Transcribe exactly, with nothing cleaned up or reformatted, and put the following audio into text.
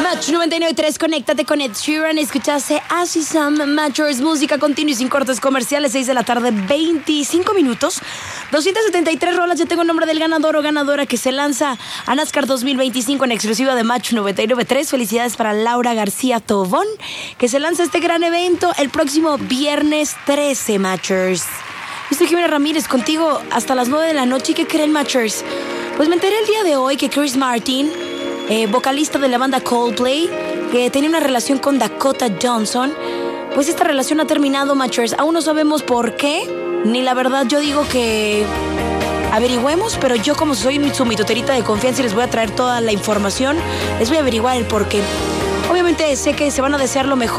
Match noventa y nueve punto tres, conéctate con Ed Sheeran. Escuchaste As Is Sam Matchers, música continua y sin cortes comerciales. Seis de la tarde, veinticinco minutos. doscientas setenta y tres rolas. Ya tengo el nombre del ganador o ganadora que se lanza a NASCAR dos mil veinticinco en exclusiva de Match noventa y nueve punto tres. Felicidades para Laura García Tobón, que se lanza este gran evento el próximo viernes trece, Matchers. Yo soy Jimena Ramírez, contigo hasta las nueve de la noche. ¿Y qué creen, Matchers? Pues me enteré el día de hoy que Chris Martin, eh, vocalista de la banda Coldplay, que tenía una relación con Dakota Johnson, pues esta relación ha terminado, Matchers. Aún no sabemos por qué, ni la verdad. Yo digo que averigüemos, pero yo, como soy su mitoterita de confianza y les voy a traer toda la información, les voy a averiguar el por qué. Obviamente sé que se van a desear lo mejor.